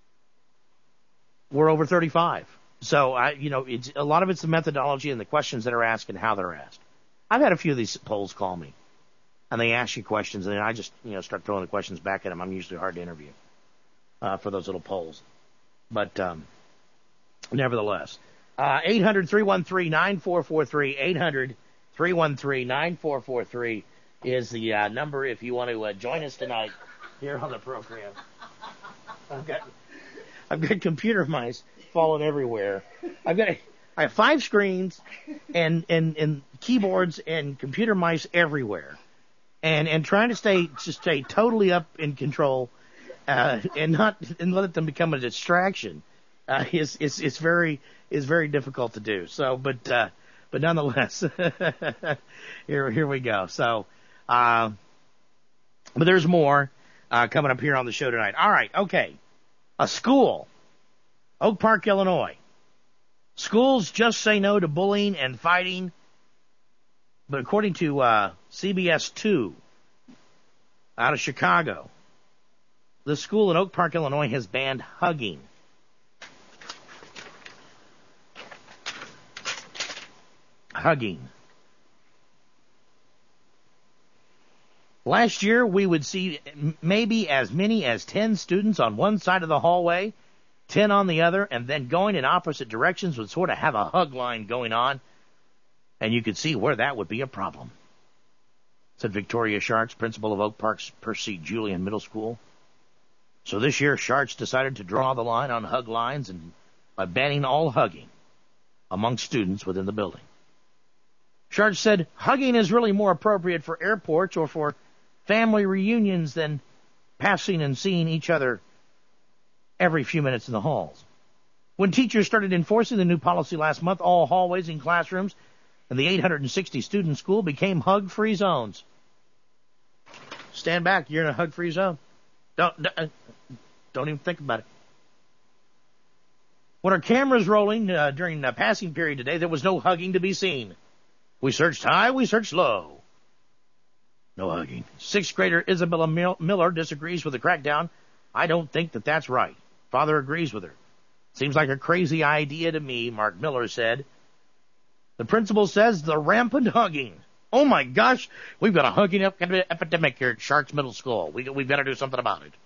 over 35. So, it's a lot of it's the methodology and the questions that are asked and how they're asked. I've had a few of these polls call me, and they ask you questions, and then I just, start throwing the questions back at them. I'm usually hard to interview for those little polls. But nevertheless, 800-313-9443, 800-313-9443 is the number if you want to join us tonight here on the program. I've got computer mice falling everywhere. I have 5 screens and keyboards and computer mice everywhere, and trying to stay totally up in control, and let them become a distraction is very difficult to do. So, but nonetheless, here we go. So, but there's more coming up here on the show tonight. All right, okay. A school, Oak Park, Illinois. Schools just say no to bullying and fighting, but according to CBS 2 out of Chicago, the school in Oak Park, Illinois has banned hugging. Last year, we would see maybe as many as 10 students on one side of the hallway, 10 on the other, and then going in opposite directions would sort of have a hug line going on, and you could see where that would be a problem, said Victoria Schartz, principal of Oak Park's Percy Julian Middle School. So this year, Schartz decided to draw the line on hug lines and by banning all hugging among students within the building. Schartz said hugging is really more appropriate for airports or for family reunions than passing and seeing each other every few minutes in the halls. When teachers started enforcing the new policy last month, all hallways and classrooms in the 860-student school became hug-free zones. Stand back, you're in a hug-free zone. Don't even think about it. When our cameras rolling during the passing period today, there was no hugging to be seen. We searched high, we searched low. No hugging. 6th grader Isabella Miller disagrees with the crackdown. I don't think that's right. Father agrees with her. Seems like a crazy idea to me, Mark Miller said. The principal says the rampant hugging. Oh my gosh, we've got a hugging epidemic here at Schartz Middle School. We've got to do something about it.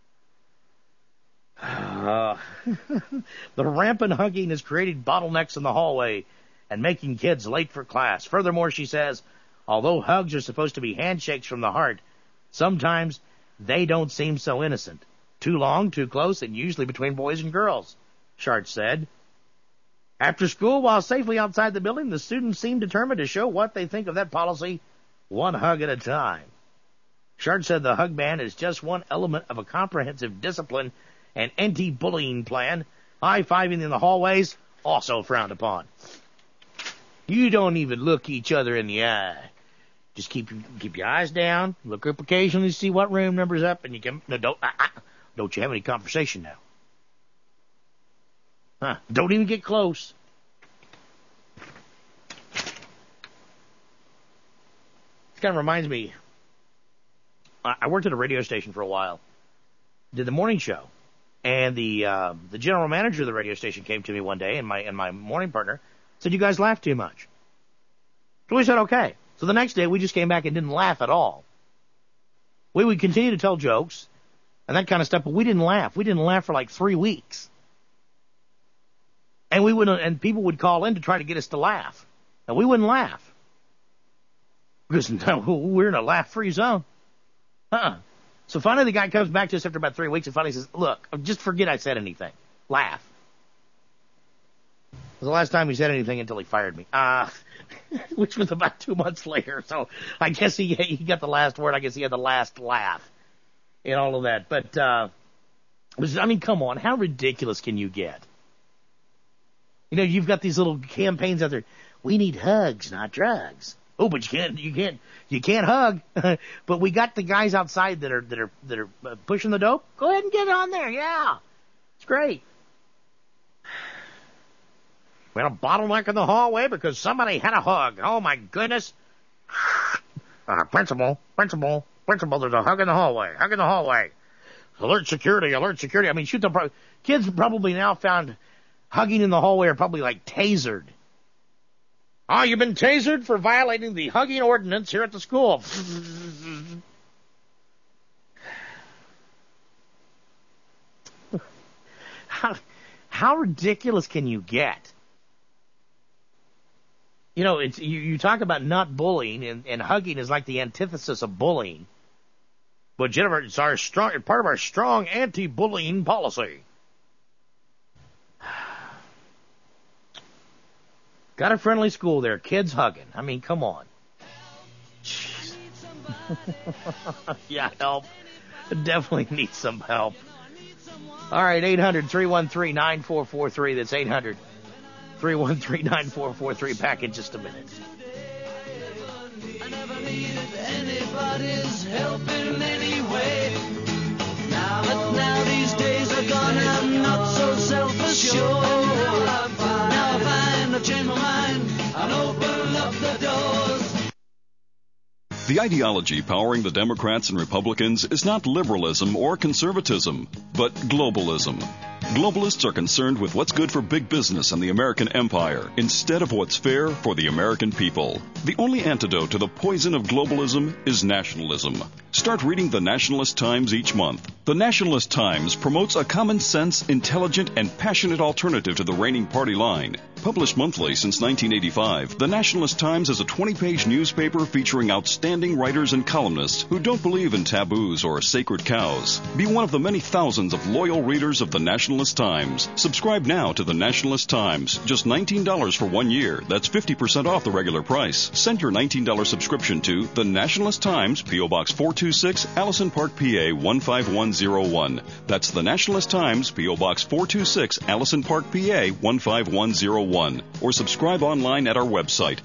The rampant hugging has created bottlenecks in the hallway and making kids late for class. Furthermore, she says, although hugs are supposed to be handshakes from the heart, sometimes they don't seem so innocent. Too long, too close, and usually between boys and girls, Schartz said. After school, while safely outside the building, the students seem determined to show what they think of that policy, one hug at a time. Schartz said the hug ban is just one element of a comprehensive discipline and anti-bullying plan. High-fiving in the hallways, also frowned upon. You don't even look each other in the eye. Just keep your eyes down, look up occasionally to see what room number's up, and you can, don't you have any conversation now. Don't even get close. This kind of reminds me, I worked at a radio station for a while, did the morning show, and the general manager of the radio station came to me one day, and my morning partner said, you guys laugh too much. So we said, okay. So the next day, we just came back and didn't laugh at all. We would continue to tell jokes and that kind of stuff, but we didn't laugh. We didn't laugh for like 3 weeks. And people would call in to try to get us to laugh. And we wouldn't laugh. Because we're in a laugh-free zone. So finally the guy comes back to us after about 3 weeks and finally says, look, just forget I said anything. Laugh. It was the last time he said anything until he fired me. Which was about 2 months later. So I guess he got the last word. I guess he had the last laugh in all of that. But, come on. How ridiculous can you get? You know, you've got these little campaigns out there. We need hugs, not drugs. Oh, but you can't hug. But we got the guys outside that are pushing the dope. Go ahead and get on there. Yeah. It's great. We had a bottleneck in the hallway because somebody had a hug. Oh my goodness. Principal, there's a hug in the hallway. Alert security. I mean, shoot, kids probably now found hugging in the hallway are probably like tasered. Oh, you've been tasered for violating the hugging ordinance here at the school. How ridiculous can you get? You know, it's you talk about not bullying, and hugging is like the antithesis of bullying. But Jennifer, it's part of our strong anti-bullying policy. Got a friendly school there, kids hugging. I mean, come on. Jeez. Yeah, help. Definitely need some help. All right, 800-313-9443. That's 800-313-9443. Back in just a minute. I never needed anybody's help in any way. Now these days are gone and I'm not so self-assured. Now I find I've changed my mind. I'll open up the doors. The ideology powering the Democrats and Republicans is not liberalism or conservatism, but globalism. Globalists are concerned with what's good for big business and the American empire instead of what's fair for the American people. The only antidote to the poison of globalism is nationalism. Start reading the Nationalist Times each month. The Nationalist Times promotes a common sense, intelligent, and passionate alternative to the reigning party line. Published monthly since 1985, the Nationalist Times is a 20-page newspaper featuring outstanding writers and columnists who don't believe in taboos or sacred cows. Be one of the many thousands of loyal readers of the Nationalist Times. Subscribe now to the Nationalist Times. Just $19 for 1 year. That's 50% off the regular price. Send your $19 subscription to the Nationalist Times, P.O. Box 426, Allison Park, PA 15101. That's the Nationalist Times, P.O. Box 426, Allison Park, PA 15101. Or subscribe online at our website,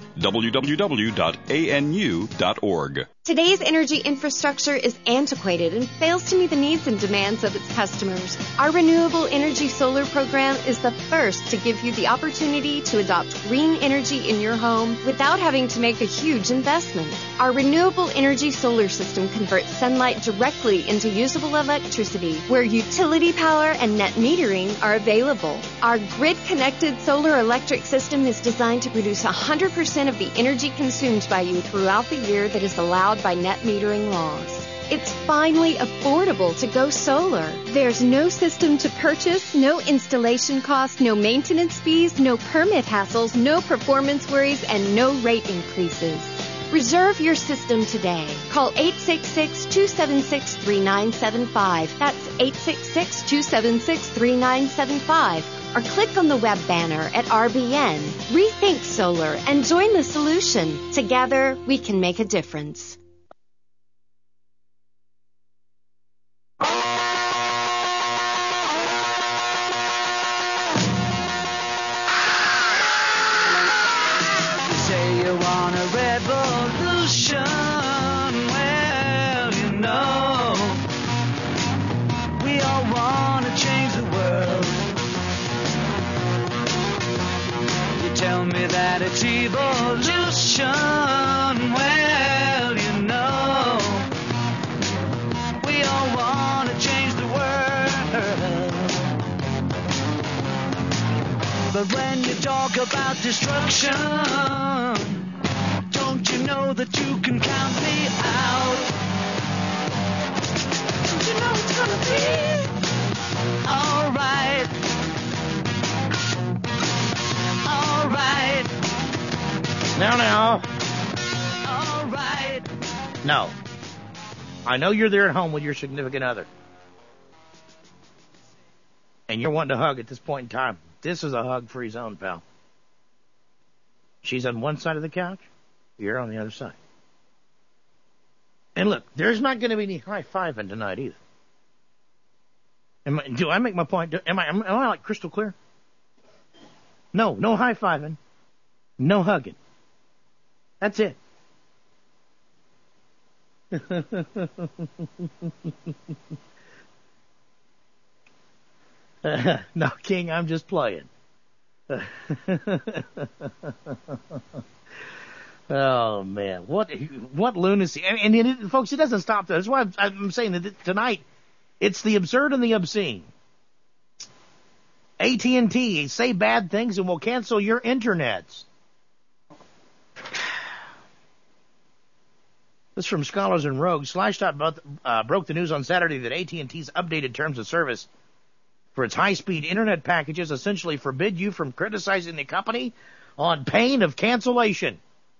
www.anu.org. Today's energy infrastructure is antiquated and fails to meet the needs and demands of its customers. Our Renewable Energy Solar program is the first to give you the opportunity to adopt green energy in your home without having to make a huge investment. Our Renewable Energy Solar system converts sunlight directly into usable electricity, where utility power and net metering are available. Our grid-connected solar electric system is designed to produce 100% of the energy consumed by you throughout the year that is allowed by net metering laws. It's finally affordable to go solar. There's no system to purchase, no installation costs, no maintenance fees, no permit hassles, no performance worries, and no rate increases. Reserve your system today. Call 866-276-3975. That's 866-276-3975. Or click on the web banner at RBN. Rethink solar and join the solution. Together, we can make a difference. Tell me that it's evolution. Well, you know, we all want to change the world. But when you talk about destruction, don't you know that you can count me out? Don't you know it's gonna be alright? Alright. Now. Alright. No. I know you're there at home with your significant other. And you're wanting to hug at this point in time. This is a hug-free zone, pal. She's on one side of the couch. You're on the other side. And look, there's not going to be any high-fiving tonight either. Do I make my point? Am I like crystal clear? No high-fiving. No hugging. That's it. No, King, I'm just playing. Oh, man. What lunacy. And folks, it doesn't stop there. That's why I'm saying that tonight it's the absurd and the obscene. AT&T, say bad things and we'll cancel your internets. This is from Scholars and Rogues. Slashdot broke the news on Saturday that AT&T's updated terms of service for its high-speed internet packages essentially forbid you from criticizing the company on pain of cancellation.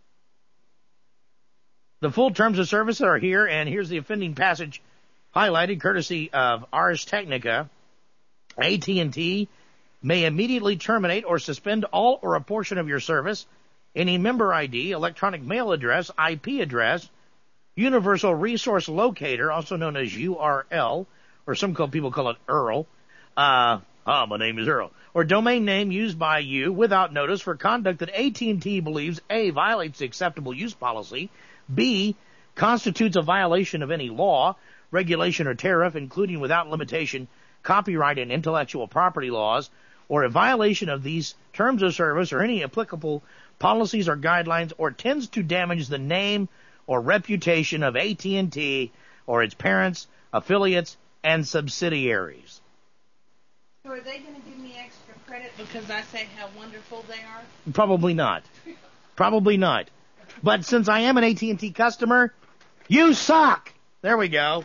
The full terms of service are here, and here's the offending passage highlighted, courtesy of Ars Technica. AT&T may immediately terminate or suspend all or a portion of your service, any member ID, electronic mail address, IP address, Universal Resource Locator, also known as URL, or some people call it URL. My name is Earl. Or domain name used by you without notice for conduct that AT&T believes A, violates the acceptable use policy, B, constitutes a violation of any law, regulation, or tariff, including without limitation copyright and intellectual property laws, or a violation of these terms of service or any applicable policies or guidelines, or tends to damage the name or reputation of AT&T or its parents, affiliates, and subsidiaries. So are they going to give me extra credit because I say how wonderful they are? Probably not. Probably not. But since I am an AT&T customer, you suck. There we go.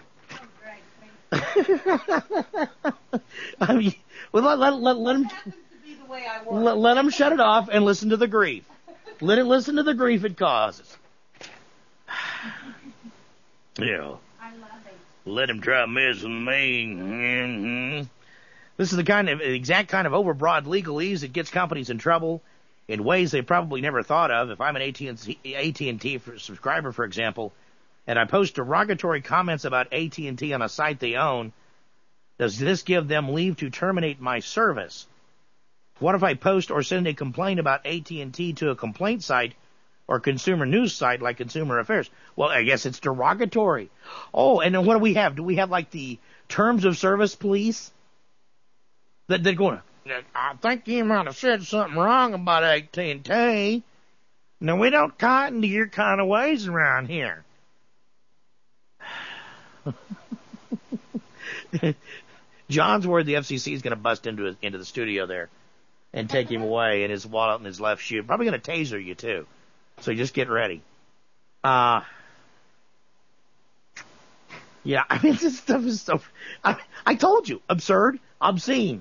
I mean, well, let them shut it off and listen to the grief. Let it listen to the grief it causes. Yeah. I love it. Let him try messing with me. Mm-hmm. This is the exact kind of overbroad legalese that gets companies in trouble in ways they probably never thought of. If I'm an AT&T subscriber, for example, and I post derogatory comments about AT&T on a site they own, does this give them leave to terminate my service? What if I post or send a complaint about AT&T to a complaint site or consumer news site like Consumer Affairs? Well, I guess it's derogatory. Oh, and then what do we have? Do we have like the terms of service police? That they're going, I think you might have said something wrong about AT&T. Now, we don't cotton to your kind of ways around here. John's worried the FCC is going to bust into the studio there and take him away in his wallet and his left shoe. Probably going to taser you, too. So just get ready. Yeah, I mean, this stuff is so... I told you, absurd, obscene.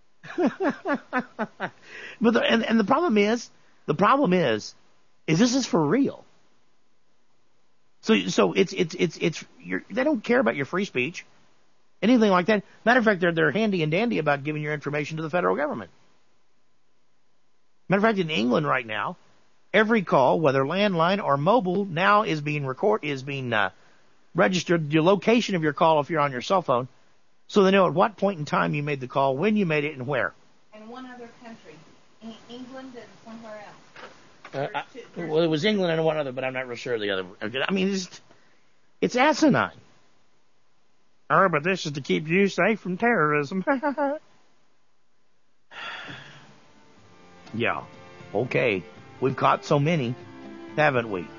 But the problem is this is for real. So it's they don't care about your free speech, anything like that. Matter of fact, they're handy and dandy about giving your information to the federal government. Matter of fact, in England right now, every call, whether landline or mobile, now is being registered, the location of your call if you're on your cell phone, so they know at what point in time you made the call, when you made it, and where. And one other country, in England and somewhere else. Well, it was England and one other, but I'm not real sure of the other. I mean, it's asinine. Oh, but this is to keep you safe from terrorism. Yeah. Okay. We've caught so many, haven't we?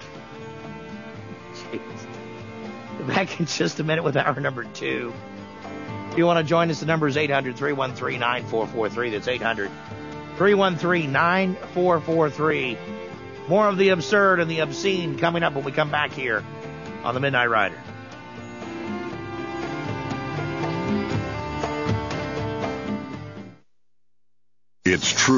Jeez. Back in just a minute with hour number 2. If you want to join us, the number is 800-313-9443. That's 800-313-9443. More of the absurd and the obscene coming up when we come back here on the Midnight Rider. It's true.